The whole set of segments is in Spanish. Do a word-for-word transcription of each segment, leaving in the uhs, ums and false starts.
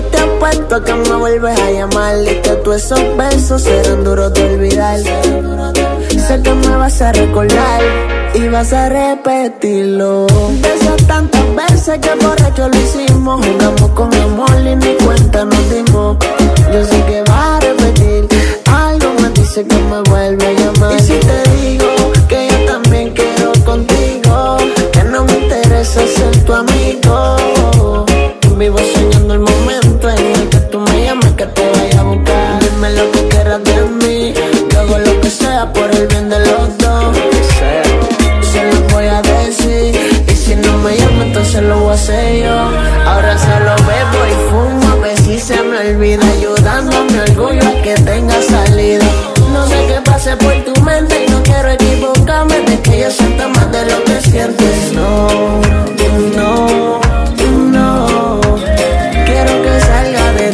te apuesto a que me vuelves a llamar y que tú esos besos serán duros de olvidar. Sé que me vas a recordar y vas a repetirlo. De esas tantas veces que borracho lo hicimos, jugamos con amor y ni cuenta nos dimos. Yo sé que vas a repetir, algo me dice que me vuelve a llamar. Y si te digo que yo también quiero contigo, que no me interesa ser tu amigo, vivo soñando el momento en el que tú me llames, que te vaya a buscar. Dime lo que quieras de mí, yo hago lo que sea por el bien de los dos. Se lo voy a decir, y si no me llama entonces lo voy a hacer yo. Ahora solo bebo y fumo, a ver si se me olvida, ayudando a mi orgullo a que tenga salida. No sé qué pase por tu mente y no quiero equivocarme, de que yo sienta más de lo que sientes. No, no, no, quiero que salga de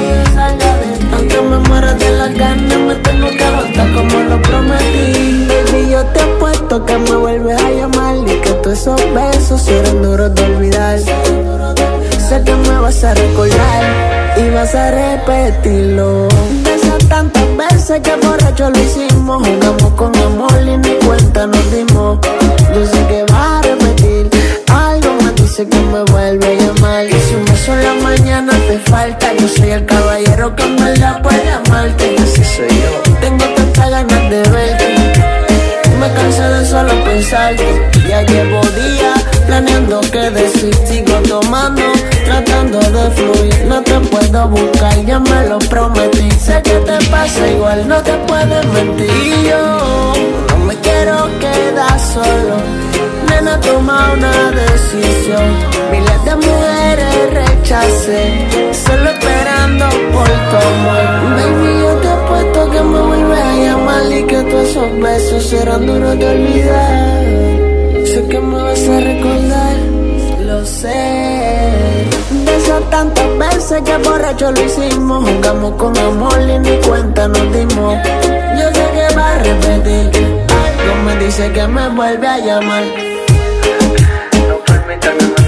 ti. Aunque me muera de las ganas, me tengo que aguantar como lo prometí. Baby, yo te apuesto que me vuelves a llamar y que todos esos besos serán duros de olvidar. Sé que me vas a recordar y vas a repetirlo. De esas tantas veces que borracho lo hicimos, jugamos con amor y ni cuenta nos dimos. Yo sé que vas a repetir, algo me dice que me vuelve a llamar. Y si un beso en la mañana te falta, yo soy el caballero que en verdad puede amarte. Y así soy yo, tengo tantas ganas de verte, me cansé de solo pensarte. Ya llevo días planeando qué decir, sigo tomando, tratando de fluir. No te puedo buscar, ya me lo prometí. Sé que te pasa igual, no te puedes mentir. Y yo no me quiero quedar solo, nena, toma una decisión. Miles de mujeres rechacé, solo esperando por tu amor. Baby, yo te apuesto que me vuelves a llamar y que todos esos besos serán duros de olvidar. Sé que me vas a recordar, lo sé. De esas tantas veces que borracho lo hicimos, jugamos con amor y ni cuenta nos dimos. Yo sé que va a repetir, algo me dice que me vuelve a llamar. No permitas que me